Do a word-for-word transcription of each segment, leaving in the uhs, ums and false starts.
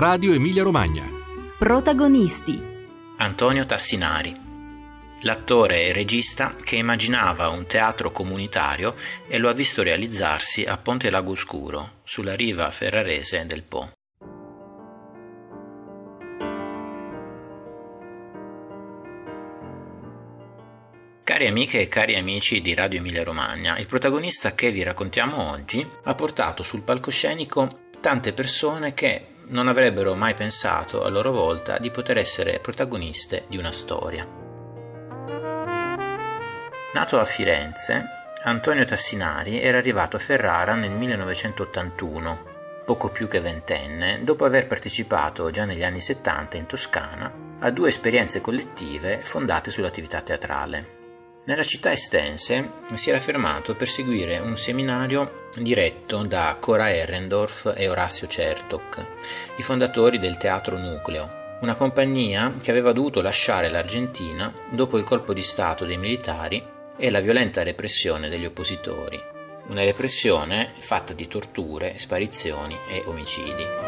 Radio Emilia Romagna. Protagonisti: Antonio Tassinari, l'attore e regista che immaginava un teatro comunitario e lo ha visto realizzarsi a Ponte Lago Oscuro, sulla riva ferrarese del Po. Cari amiche e cari amici di Radio Emilia Romagna, il protagonista che vi raccontiamo oggi ha portato sul palcoscenico tante persone che non avrebbero mai pensato a loro volta di poter essere protagoniste di una storia. Nato a Firenze, Antonio Tassinari era arrivato a Ferrara nel millenovecentottantuno, poco più che ventenne, dopo aver partecipato già negli anni settanta in Toscana a due esperienze collettive fondate sull'attività teatrale. Nella città estense si era fermato per seguire un seminario diretto da Cora Herrendorf e Orazio Chertok, i fondatori del Teatro Nucleo, una compagnia che aveva dovuto lasciare l'Argentina dopo il colpo di stato dei militari e la violenta repressione degli oppositori, una repressione fatta di torture, sparizioni e omicidi.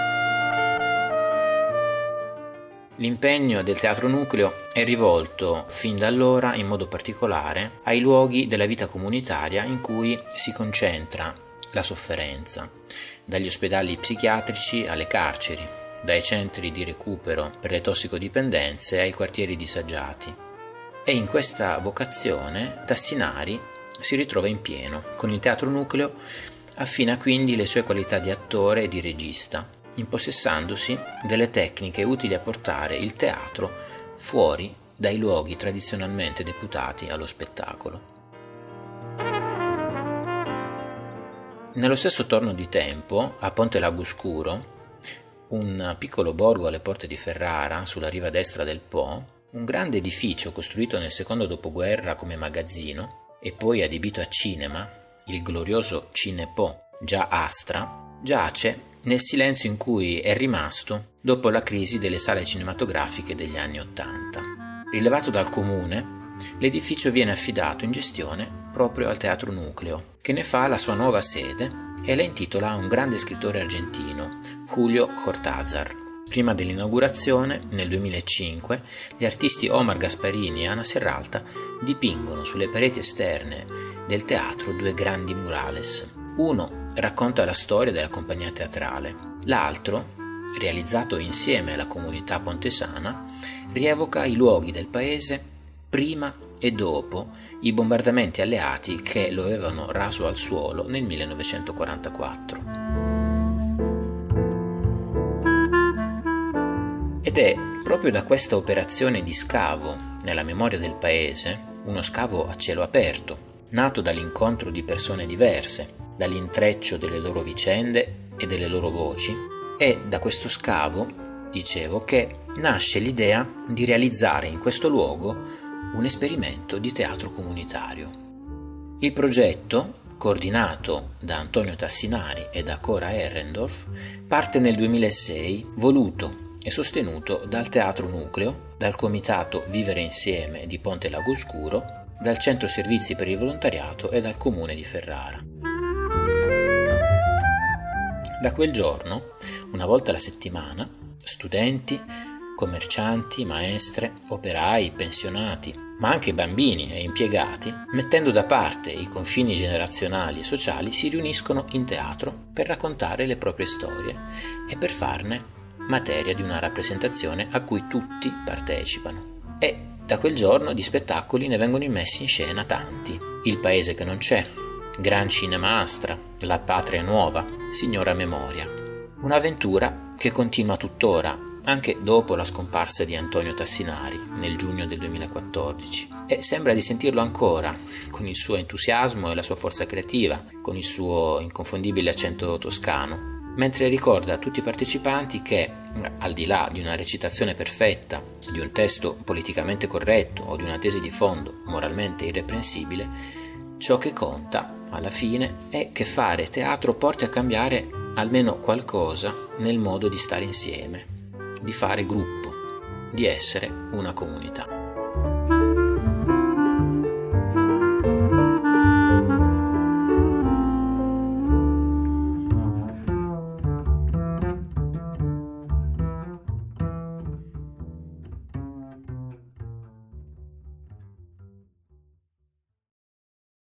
L'impegno del Teatro Nucleo è rivolto fin da allora in modo particolare ai luoghi della vita comunitaria in cui si concentra la sofferenza, dagli ospedali psichiatrici alle carceri, dai centri di recupero per le tossicodipendenze ai quartieri disagiati. E in questa vocazione Tassinari si ritrova in pieno. Con il Teatro Nucleo affina quindi le sue qualità di attore e di regista, impossessandosi delle tecniche utili a portare il teatro fuori dai luoghi tradizionalmente deputati allo spettacolo. Nello stesso torno di tempo, a Ponte Lago Oscuro, un piccolo borgo alle porte di Ferrara, sulla riva destra del Po, un grande edificio costruito nel secondo dopoguerra come magazzino e poi adibito a cinema, il glorioso Cinepo, già Astra, giace nel silenzio in cui è rimasto dopo la crisi delle sale cinematografiche degli anni Ottanta. Rilevato dal comune, l'edificio viene affidato in gestione proprio al Teatro Nucleo, che ne fa la sua nuova sede e la intitola a un grande scrittore argentino, Julio Cortázar. Prima dell'inaugurazione, nel duemilacinque, gli artisti Omar Gasparini e Ana Serralta dipingono sulle pareti esterne del teatro due grandi murales. Uno racconta la storia della compagnia teatrale, l'altro, realizzato insieme alla comunità pontesana, rievoca i luoghi del paese prima e dopo i bombardamenti alleati che lo avevano raso al suolo nel millenovecentoquarantaquattro. Ed è proprio da questa operazione di scavo nella memoria del paese, uno scavo a cielo aperto, nato dall'incontro di persone diverse, dall'intreccio delle loro vicende e delle loro voci, è da questo scavo, dicevo, che nasce l'idea di realizzare in questo luogo un esperimento di teatro comunitario. Il progetto, coordinato da Antonio Tassinari e da Cora Herrendorf, parte nel duemilasei, voluto e sostenuto dal Teatro Nucleo, dal Comitato Vivere Insieme di Ponte Lago Oscuro, dal Centro Servizi per il Volontariato e dal Comune di Ferrara. Da quel giorno, una volta alla settimana, studenti, commercianti, maestre, operai, pensionati, ma anche bambini e impiegati, mettendo da parte i confini generazionali e sociali, si riuniscono in teatro per raccontare le proprie storie e per farne materia di una rappresentazione a cui tutti partecipano. E da quel giorno di spettacoli ne vengono immessi in scena tanti. Il paese che non c'è, Gran Cinema Astra, La Patria Nuova, Signora Memoria. Un'avventura che continua tuttora, anche dopo la scomparsa di Antonio Tassinari nel giugno del duemilaquattordici. E sembra di sentirlo ancora, con il suo entusiasmo e la sua forza creativa, con il suo inconfondibile accento toscano, mentre ricorda a tutti i partecipanti che, al di là di una recitazione perfetta, di un testo politicamente corretto o di una tesi di fondo moralmente irreprensibile, ciò che conta, alla fine, è che fare teatro porti a cambiare almeno qualcosa nel modo di stare insieme, di fare gruppo, di essere una comunità.